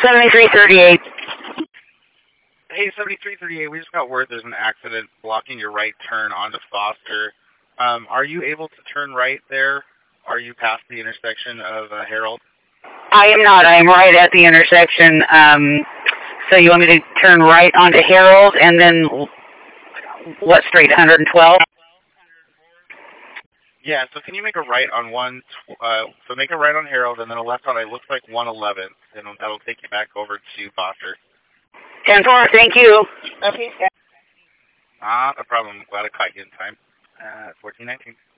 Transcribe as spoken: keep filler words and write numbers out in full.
seventy-three thirty-eight. Hey, seventy-three thirty-eight, we just got word there's an accident blocking your right turn onto Foster. Um, are you able to turn right there? Are you past the intersection of uh, Harold? I am not. I am right at the intersection. Um, so you want me to turn right onto Harold and then what street, one twelve? Yeah, so can you make a right on one, uh, so make a right on Harold and then a left on, it looks like one eleven, and that'll take you back over to Foster. ten four, thank you. Okay. Ah, no problem. Glad I caught you in time. Uh, fourteen nineteen.